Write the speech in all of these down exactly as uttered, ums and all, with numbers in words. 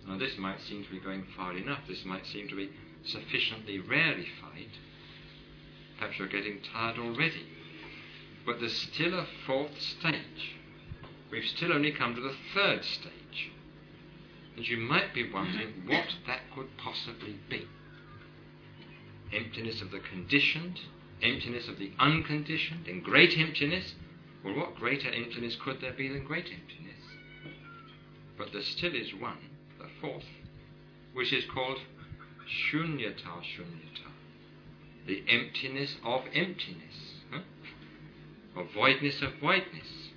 Now this might seem to be going far enough, this might seem to be sufficiently rarefied. Perhaps you're getting tired already. But there's still a fourth stage. We've still only come to the third stage. And you might be wondering what that could possibly be. Emptiness of the conditioned, emptiness of the unconditioned, and great emptiness. Well, what greater emptiness could there be than great emptiness? But there still is one, the fourth, which is called shunyata shunyata, the emptiness of emptiness, huh? or voidness of voidness.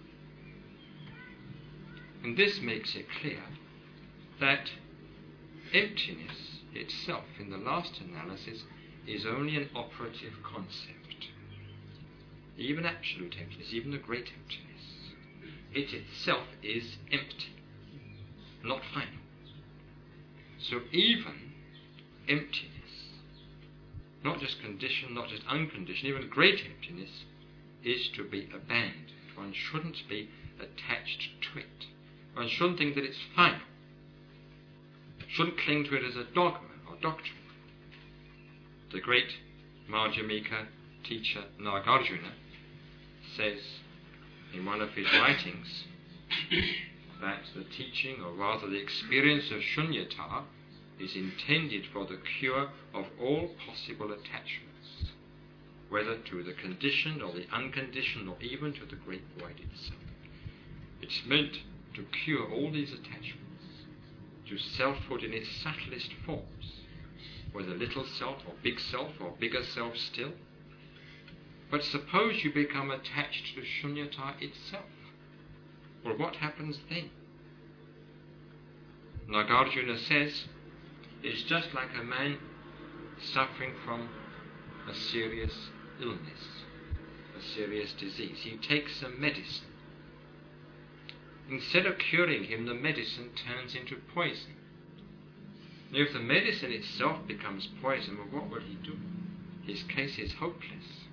And this makes it clear that emptiness itself, in the last analysis, is only an operative concept. Even absolute emptiness, even the great emptiness, it itself is empty, not final. So even emptiness, not just conditioned, not just unconditioned, even great emptiness is to be abandoned. One shouldn't be attached to it. One shouldn't think that it's final. Shouldn't cling to it as a dogma or doctrine. The great Madhyamika teacher Nagarjuna says in one of his writings that the teaching, or rather the experience of shunyata, is intended for the cure of all possible attachments, whether to the conditioned or the unconditioned or even to the great void itself. It's meant to cure all these attachments to selfhood in its subtlest forms, whether little self or big self or bigger self still. But suppose you become attached to shunyata itself. Well, what happens then? Nagarjuna says it's just like a man suffering from a serious illness, a serious disease. He takes some medicine. Instead of curing him, the medicine turns into poison. If the medicine itself becomes poison, well, what will he do? His case is hopeless.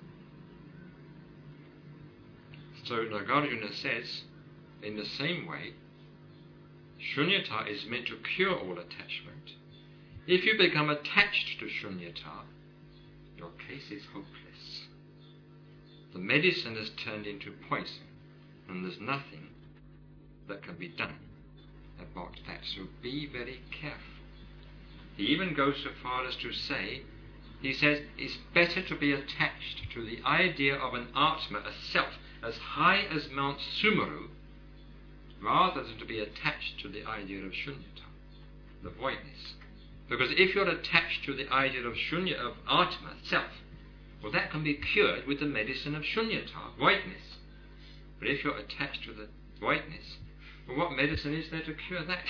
So Nagarjuna says, in the same way, shunyata is meant to cure all attachment. If you become attached to shunyata, your case is hopeless. The medicine has turned into poison, and there's nothing that can be done about that. So be very careful. He even goes so far as to say, he says, it's better to be attached to the idea of an Atma, a self, as high as Mount Sumeru, rather than to be attached to the idea of shunyata, the voidness. Because if you're attached to the idea of shunya, of Atma, self, well, that can be cured with the medicine of shunyata, voidness. But if you're attached to the voidness, well, what medicine is there to cure that?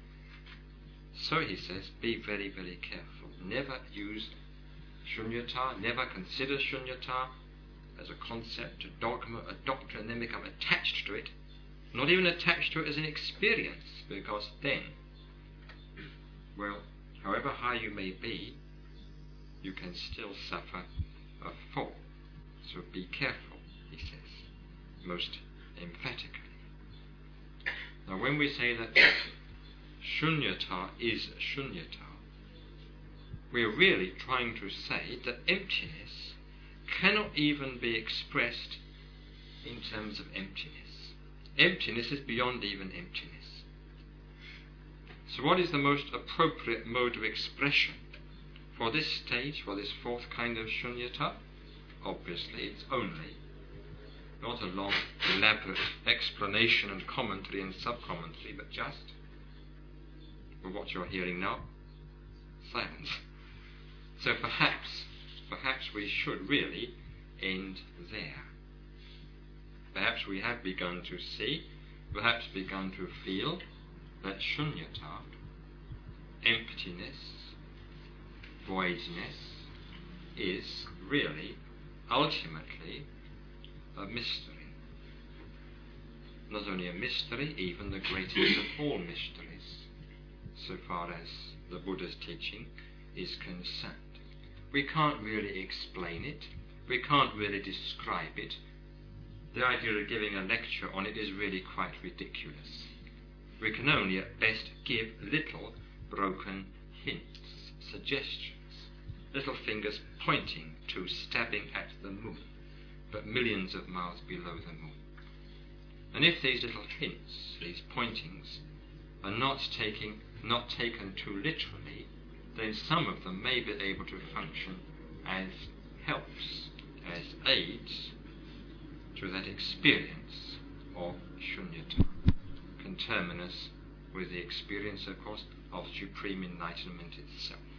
So he says, be very, very careful. Never use shunyata, never consider shunyata as a concept, a dogma, a doctrine, and then become attached to it. Not even attached to it as an experience, because then, well, however high you may be, you can still suffer a fall. So be careful, he says, most emphatically. Now when we say that shunyata is shunyata, we're really trying to say that emptiness cannot even be expressed in terms of emptiness. Emptiness is beyond even emptiness. So what is the most appropriate mode of expression for this stage, for this fourth kind of shunyata? Obviously it's only not a long, elaborate explanation and commentary and sub-commentary, but just, well, what you're hearing now, silence. So perhaps, perhaps we should really end there. Perhaps we have begun to see, perhaps begun to feel that shunyata, emptiness, voidness, is really, ultimately, a mystery. Not only a mystery, even the greatest of all mysteries, so far as the Buddha's teaching is concerned. We can't really explain it, we can't really describe it. The idea of giving a lecture on it is really quite ridiculous. We can only at best give little broken hints, suggestions, little fingers pointing to, stabbing at the moon, but millions of miles below the moon. And if these little hints, these pointings, are not taking, not taken too literally, then some of them may be able to function as helps, as aids to that experience of shunyata, conterminous with the experience, of course, of supreme enlightenment itself.